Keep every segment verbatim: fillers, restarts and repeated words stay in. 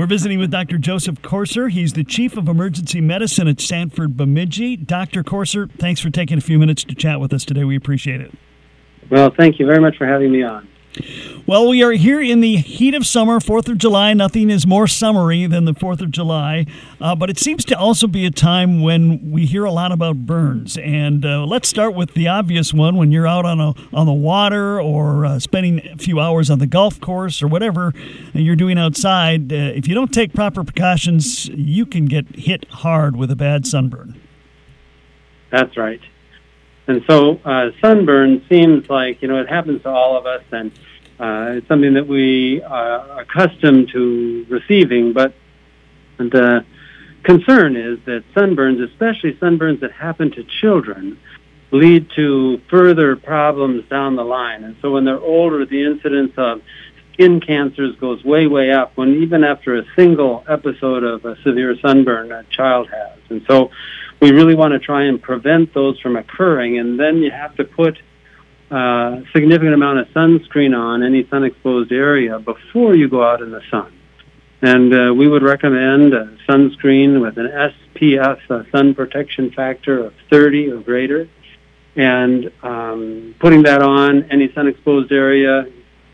We're visiting with Doctor Joseph Corser. He's the Chief of Emergency Medicine at Sanford Bemidji. Doctor Corser, thanks for taking a few minutes to chat with us today. We appreciate it. Well, thank you very much for having me on. Well, we are here in the heat of summer, fourth of July. Nothing is more summery than the fourth of July. Uh, but it seems to also be a time when we hear a lot about burns. And uh, let's start with the obvious one. When you're out on a, on the water or uh, spending a few hours on the golf course or whatever you're doing outside, uh, if you don't take proper precautions, you can get hit hard with a bad sunburn. That's right. And so uh, sunburn seems like, you know, it happens to all of us, and uh, it's something that we are accustomed to receiving. But the concern is that sunburns, especially sunburns that happen to children, lead to further problems down the line. And so when they're older, the incidence of skin cancers goes way, way up, when even after a single episode of a severe sunburn a child has. And so we really want to try and prevent those from occurring, and then you have to put a significant amount of sunscreen on any sun-exposed area before you go out in the sun. And uh, we would recommend a sunscreen with an S P F, a sun protection factor of thirty or greater, and um, putting that on any sun-exposed area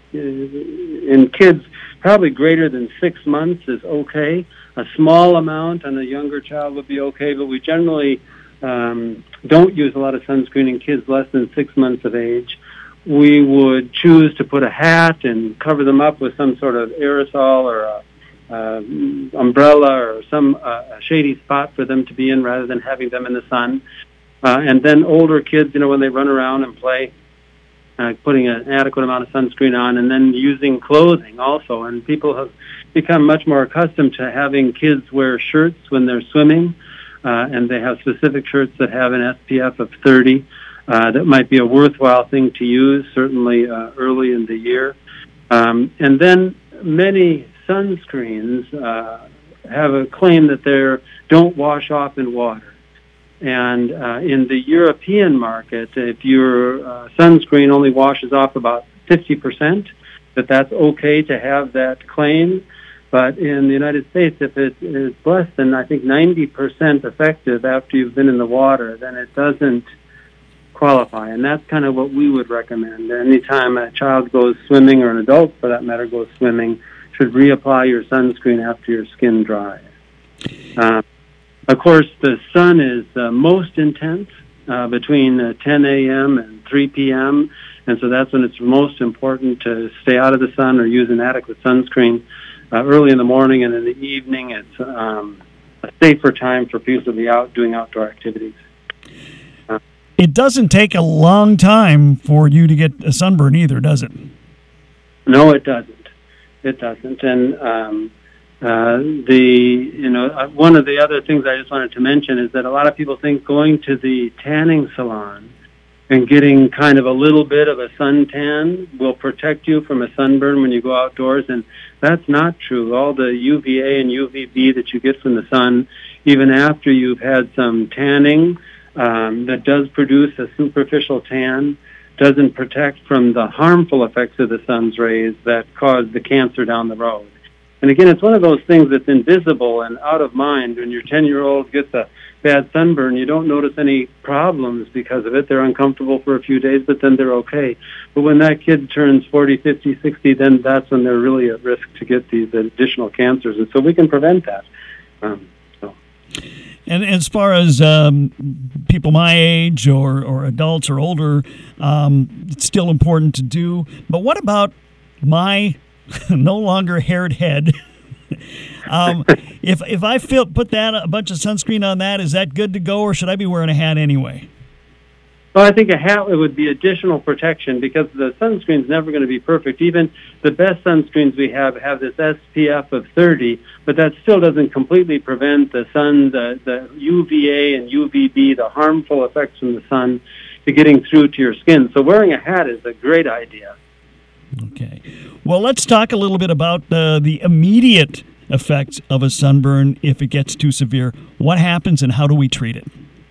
in kids probably greater than six months is okay. A small amount on a younger child would be okay, but we generally um, don't use a lot of sunscreen in kids less than six months of age. We would choose to put a hat and cover them up with some sort of aerosol or a, uh, umbrella or some uh, a shady spot for them to be in rather than having them in the sun. Uh, and then older kids, you know, when they run around and play, Uh, putting an adequate amount of sunscreen on, and then using clothing also. And people have become much more accustomed to having kids wear shirts when they're swimming, uh, and they have specific shirts that have an S P F of thirty. Uh, that might be a worthwhile thing to use, certainly uh, early in the year. Um, and then many sunscreens uh, have a claim that they don't wash off in water. And uh, in the European market, if your uh, sunscreen only washes off about fifty percent, that that's okay to have that claim. But in the United States, if it is less than, I think, ninety percent effective after you've been in the water, then it doesn't qualify. And that's kind of what we would recommend. Anytime a child goes swimming, or an adult, for that matter, goes swimming, should reapply your sunscreen after your skin dries. Uh, Of course, the sun is uh, most intense uh, between uh, ten a.m. and three p.m., and so that's when it's most important to stay out of the sun or use an adequate sunscreen. Uh, early in the morning and in the evening, it's um, a safer time for people to be out doing outdoor activities. Uh, it doesn't take a long time for you to get a sunburn either, does it? No, it doesn't. It doesn't. And um, Uh, the, you know, uh, one of the other things I just wanted to mention is that a lot of people think going to the tanning salon and getting kind of a little bit of a suntan will protect you from a sunburn when you go outdoors, and that's not true. All the U V A and U V B that you get from the sun, even after you've had some tanning, um, that does produce a superficial tan, doesn't protect from the harmful effects of the sun's rays that cause the cancer down the road. And again, it's one of those things that's invisible and out of mind. When your ten-year-old gets a bad sunburn, you don't notice any problems because of it. They're uncomfortable for a few days, but then they're okay. But when that kid turns forty, fifty, sixty, then that's when they're really at risk to get these additional cancers. And so we can prevent that. Um, so. And as far as um, people my age or, or adults or older, um, it's still important to do. But what about my no longer haired head? um, if if I feel, put that a bunch of sunscreen on that, is that good to go, or should I be wearing a hat anyway? Well, I think a hat would be additional protection, because the sunscreen's never going to be perfect. Even the best sunscreens we have have this S P F of thirty, but that still doesn't completely prevent the sun, the, the U V A and U V B, the harmful effects from the sun, to getting through to your skin. So wearing a hat is a great idea. Okay. Well, let's talk a little bit about uh, the immediate effects of a sunburn if it gets too severe. What happens and how do we treat it?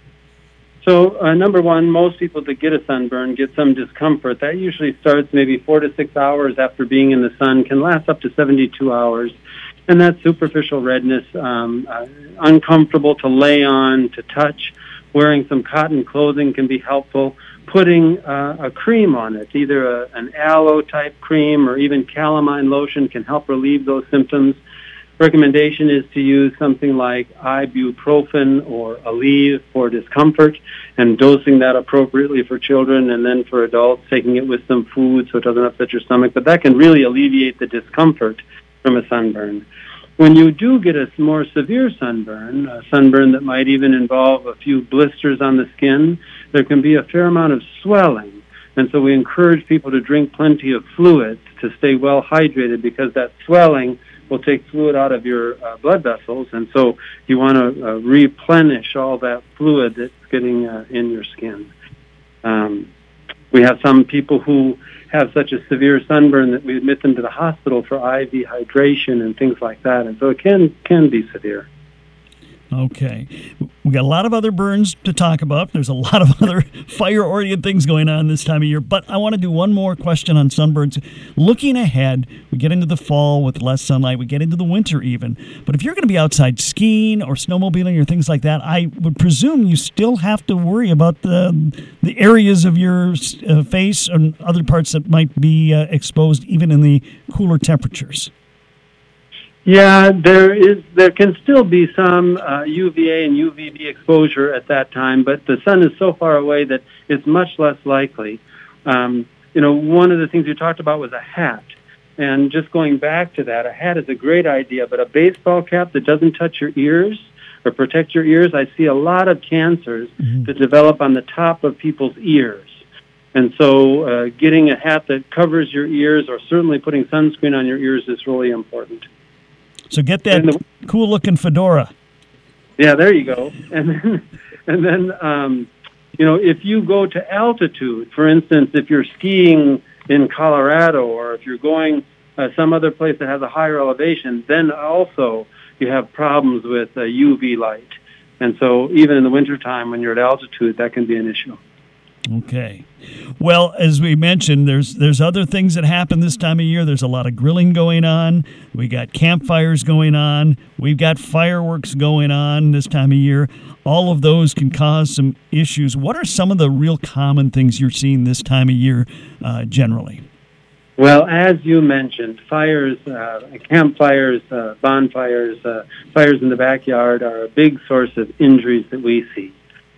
So, uh, number one, most people that get a sunburn get some discomfort. That usually starts maybe four to six hours after being in the sun, can last up to seventy-two hours. and that's superficial redness, um, uh, uncomfortable to lay on, to touch. Wearing some cotton clothing can be helpful. Putting uh, a cream on it, either a, an aloe-type cream or even calamine lotion, can help relieve those symptoms. Recommendation is to use something like ibuprofen or Aleve for discomfort, and dosing that appropriately for children, and then for adults, taking it with some food so it doesn't upset your stomach. But that can really alleviate the discomfort from a sunburn. When you do get a more severe sunburn, a sunburn that might even involve a few blisters on the skin, there can be a fair amount of swelling. And so we encourage people to drink plenty of fluids to stay well hydrated, because that swelling will take fluid out of your uh, blood vessels, and so you want to uh, replenish all that fluid that's getting uh, in your skin. Um, we have some people who have such a severe sunburn that we admit them to the hospital for I V hydration and things like that, and so it can can be severe. Okay. We got a lot of other burns to talk about. There's a lot of other fire-oriented things going on this time of year. But I want to do one more question on sunburns. Looking ahead, we get into the fall with less sunlight. We get into the winter even. But if you're going to be outside skiing or snowmobiling or things like that, I would presume you still have to worry about the, the areas of your uh, face and other parts that might be uh, exposed even in the cooler temperatures. Yeah, there is. There can still be some uh, U V A and U V B exposure at that time, but the sun is so far away that it's much less likely. Um, you know, one of the things you talked about was a hat, and just going back to that, a hat is a great idea, but a baseball cap that doesn't touch your ears or protect your ears, I see a lot of cancers mm-hmm. that develop on the top of people's ears. And so uh, getting a hat that covers your ears, or certainly putting sunscreen on your ears, is really important. So get that the, cool-looking fedora. Yeah, there you go. And then, and then um, you know, if you go to altitude, for instance, if you're skiing in Colorado, or if you're going uh, some other place that has a higher elevation, then also you have problems with uh, U V light. And so even in the wintertime when you're at altitude, that can be an issue. Okay. Well, as we mentioned, there's there's other things that happen this time of year. There's a lot of grilling going on. We got campfires going on. We've got fireworks going on this time of year. All of those can cause some issues. What are some of the real common things you're seeing this time of year uh, generally? Well, as you mentioned, fires, uh, campfires, uh, bonfires, uh, fires in the backyard are a big source of injuries that we see.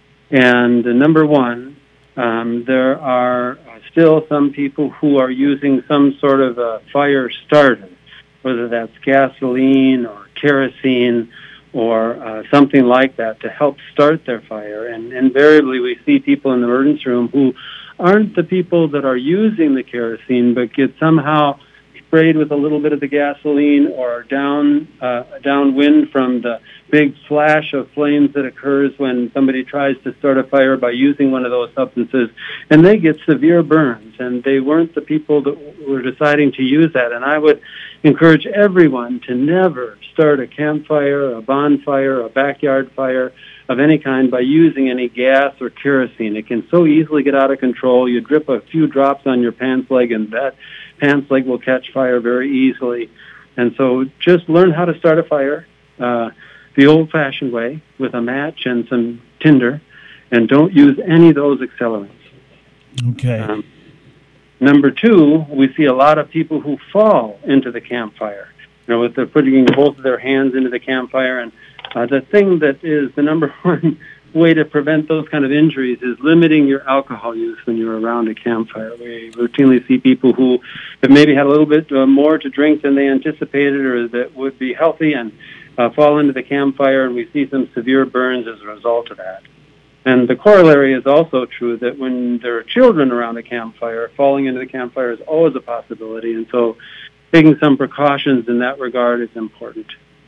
And uh, number one, Um, there are still some people who are using some sort of a fire starter, whether that's gasoline or kerosene or uh, something like that, to help start their fire. And invariably we see people in the emergency room who aren't the people that are using the kerosene, but get somehow sprayed with a little bit of the gasoline or down uh, downwind from the big flash of flames that occurs when somebody tries to start a fire by using one of those substances, and they get severe burns, and they weren't the people that were deciding to use that. And I would encourage everyone to never start a campfire, a bonfire, a backyard fire of any kind by using any gas or kerosene. It can so easily get out of control. You drip a few drops on your pants leg, and that pants leg will catch fire very easily. And so just learn how to start a fire uh, the old-fashioned way, with a match and some tinder, and don't use any of those accelerants. Okay. Um, number two, we see a lot of people who fall into the campfire. You know, with they're putting both of their hands into the campfire, and uh, the thing that is the number one way to prevent those kind of injuries is limiting your alcohol use when you're around a campfire. We routinely see people who have maybe had a little bit uh, more to drink than they anticipated, or that would be healthy, and uh, fall into the campfire, and we see some severe burns as a result of that. And the corollary is also true, that when there are children around a campfire, falling into the campfire is always a possibility, and so taking some precautions in that regard is important.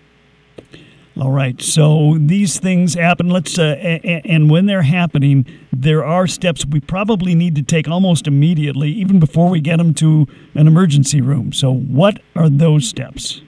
All right, so these things happen. Let's uh, and, and when they're happening, there are steps we probably need to take almost immediately, even before we get them to an emergency room. So what are those steps?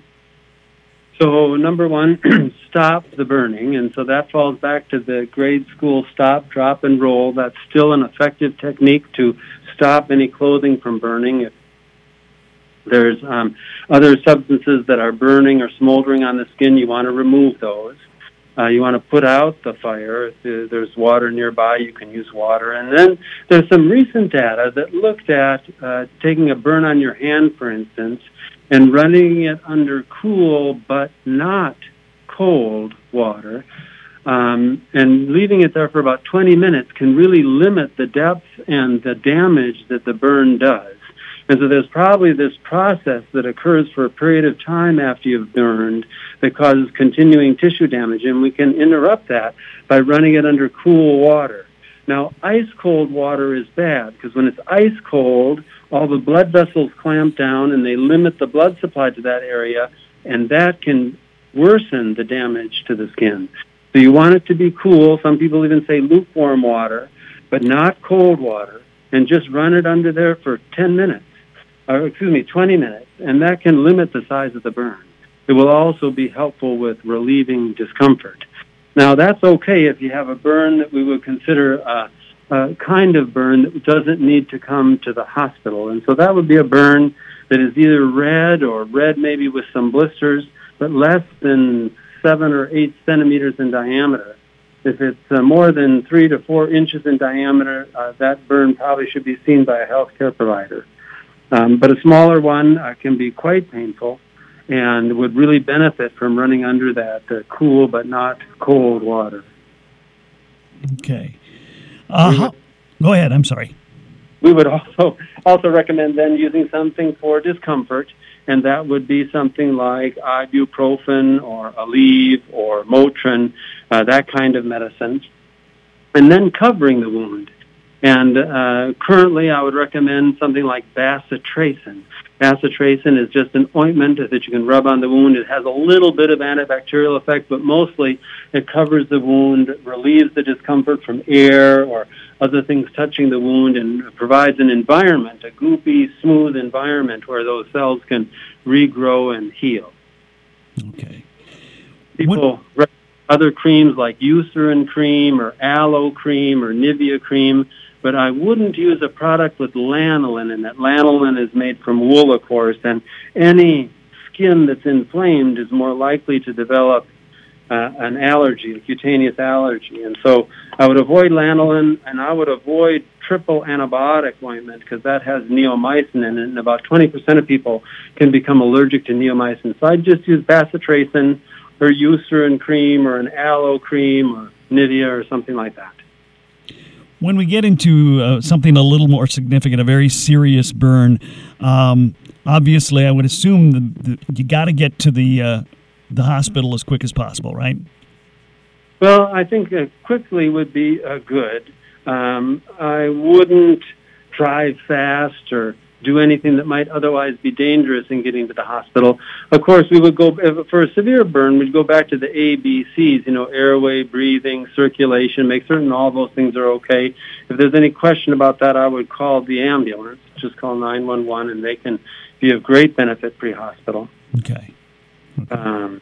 So number one, stop the burning, and so that falls back to the grade school stop, drop, and roll. That's still an effective technique to stop any clothing from burning. If There's um, other substances that are burning or smoldering on the skin. You want to remove those. Uh, you want to put out the fire. If there's water nearby, you can use water. And then there's some recent data that looked at uh, taking a burn on your hand, for instance, and running it under cool but not cold water, um, and leaving it there for about twenty minutes can really limit the depth and the damage that the burn does. And so there's probably this process that occurs for a period of time after you've burned that causes continuing tissue damage, and we can interrupt that by running it under cool water. Now, ice-cold water is bad because when it's ice-cold, all the blood vessels clamp down and they limit the blood supply to that area, and that can worsen the damage to the skin. So you want it to be cool. Some people even say lukewarm water, but not cold water, and just run it under there for ten minutes. Or, excuse me, twenty minutes, and that can limit the size of the burn. It will also be helpful with relieving discomfort. Now, that's okay if you have a burn that we would consider a, a kind of burn that doesn't need to come to the hospital. And so that would be a burn that is either red or red maybe with some blisters, but less than seven or eight centimeters in diameter. If it's uh, more than three to four inches in diameter, uh, that burn probably should be seen by a healthcare provider. Um, but a smaller one uh, can be quite painful and would really benefit from running under that uh, cool but not cold water. Okay. Uh, would, go ahead. I'm sorry. We would also also recommend then using something for discomfort, and that would be something like ibuprofen or Aleve or Motrin, uh, that kind of medicine, and then covering the wound. And uh, currently, I would recommend something like bacitracin. Bacitracin is just an ointment that you can rub on the wound. It has a little bit of antibacterial effect, but mostly it covers the wound, relieves the discomfort from air or other things touching the wound, and provides an environment, a goopy, smooth environment where those cells can regrow and heal. Okay. People what? Other creams like Eucerin cream or aloe cream or Nivea cream, but I wouldn't use a product with lanolin in it. Lanolin is made from wool, of course, and any skin that's inflamed is more likely to develop uh, an allergy, a cutaneous allergy. And so I would avoid lanolin, and I would avoid triple antibiotic ointment because that has neomycin in it, and about twenty percent of people can become allergic to neomycin. So I'd just use bacitracin or Eucerin cream or an aloe cream or Nivea or something like that. When we get into uh, something a little more significant, a very serious burn, um, obviously I would assume the, the, you got to get to the uh, the hospital as quick as possible, right? Well, I think uh, quickly would be uh, good. Um, I wouldn't drive fast or do anything that might otherwise be dangerous in getting to the hospital. Of course, we would go, if, for a severe burn, we'd go back to the A B Cs, you know, airway, breathing, circulation, make certain all those things are okay. If there's any question about that, I would call the ambulance. Just call nine one one, and they can be of great benefit pre-hospital. Okay. okay. Um,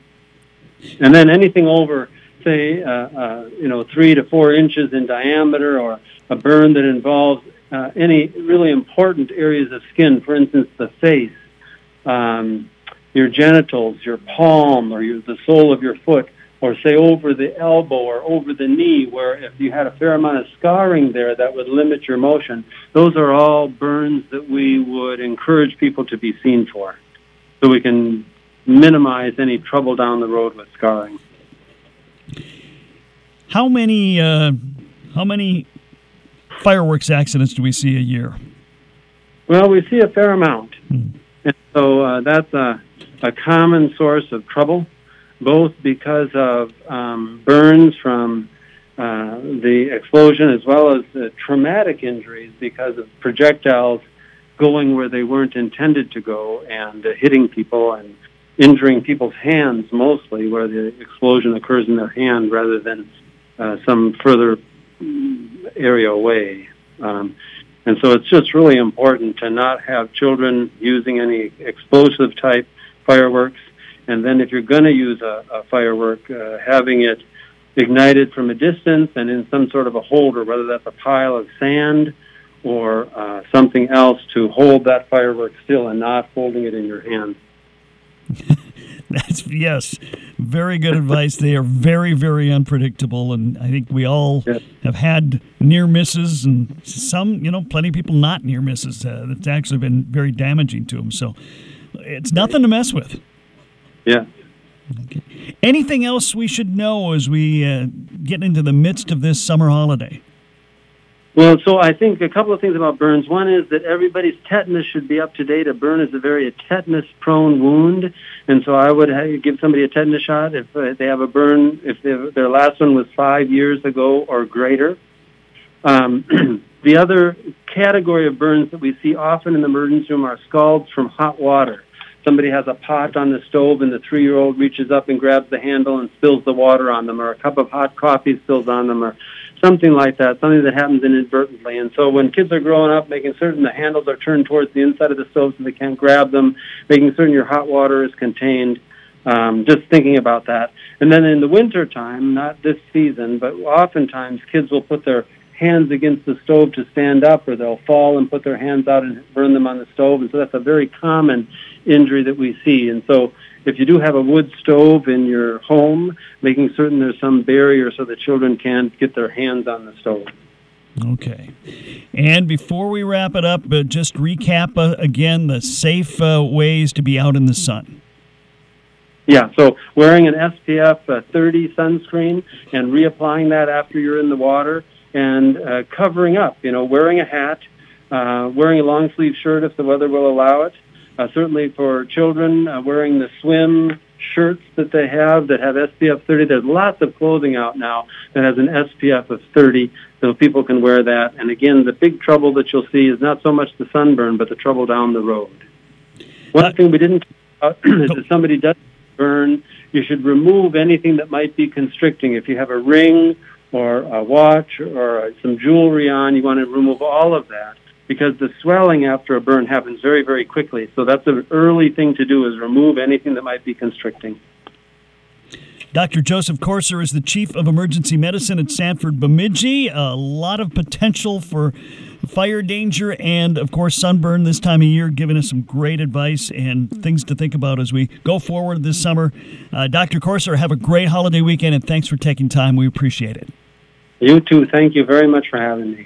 and then anything over, say, uh, uh, you know, three to four inches in diameter, or a burn that involves Uh, any really important areas of skin, for instance, the face, um, your genitals, your palm, or your, the sole of your foot, or say over the elbow or over the knee, where if you had a fair amount of scarring there, that would limit your motion. Those are all burns that we would encourage people to be seen for, so we can minimize any trouble down the road with scarring. How many, uh, how many fireworks accidents do we see a year? Well, we see a fair amount. Hmm. And so uh, that's a, a common source of trouble, both because of um, burns from uh, the explosion as well as uh, traumatic injuries because of projectiles going where they weren't intended to go and uh, hitting people and injuring people's hands mostly, where the explosion occurs in their hand rather than uh, some further area away. Um, and so it's just really important to not have children using any explosive type fireworks. And then if you're going to use a, a firework, uh, having it ignited from a distance and in some sort of a holder, whether that's a pile of sand or uh, something else to hold that firework still and not holding it in your hand. That's yes, very good advice. They are very, very unpredictable, and I think we all yes. have had near misses, and some, you know, plenty of people not near misses. Uh, that's actually been very damaging to them. So it's nothing to mess with. Yeah. Okay. Anything else we should know as we uh, get into the midst of this summer holiday? Well, so I think a couple of things about burns. One is that everybody's tetanus should be up to date. A burn is a very tetanus-prone wound, and so I would have, give somebody a tetanus shot if uh, they have a burn, if their last one was five years ago or greater. Um, the other category of burns that we see often in the emergency room are scalds from hot water. Somebody has a pot on the stove and the three-year-old reaches up and grabs the handle and spills the water on them, or a cup of hot coffee spills on them, or something like that, something that happens inadvertently. And so when kids are growing up, making certain the handles are turned towards the inside of the stove so they can't grab them, making certain your hot water is contained, um, just thinking about that. And then in the winter time, not this season, but oftentimes kids will put their hands against the stove to stand up, or they'll fall and put their hands out and burn them on the stove. And so that's a very common injury that we see. And so if you do have a wood stove in your home, making certain there's some barrier so the children can't get their hands on the stove. Okay. And before we wrap it up, uh, just recap uh, again the safe uh, ways to be out in the sun. Yeah, so wearing an S P F uh, thirty sunscreen and reapplying that after you're in the water, and uh, covering up, you know, wearing a hat, uh, wearing a long-sleeve shirt if the weather will allow it. Uh, certainly for children, uh, wearing the swim shirts that they have that have S P F thirty. There's lots of clothing out now that has an S P F of thirty, so people can wear that. And again, the big trouble that you'll see is not so much the sunburn, but the trouble down the road. One uh, thing we didn't talk about is if somebody does burn, you should remove anything that might be constricting. If you have a ring or a watch or some jewelry on, you want to remove all of that, because the swelling after a burn happens very, very quickly. So that's an early thing to do, is remove anything that might be constricting. Doctor Joseph Corser is the Chief of Emergency Medicine at Sanford Bemidji. A lot of potential for fire danger and, of course, sunburn this time of year, giving us some great advice and things to think about as we go forward this summer. Uh, Doctor Corser, have a great holiday weekend, and thanks for taking time. We appreciate it. You too. Thank you very much for having me.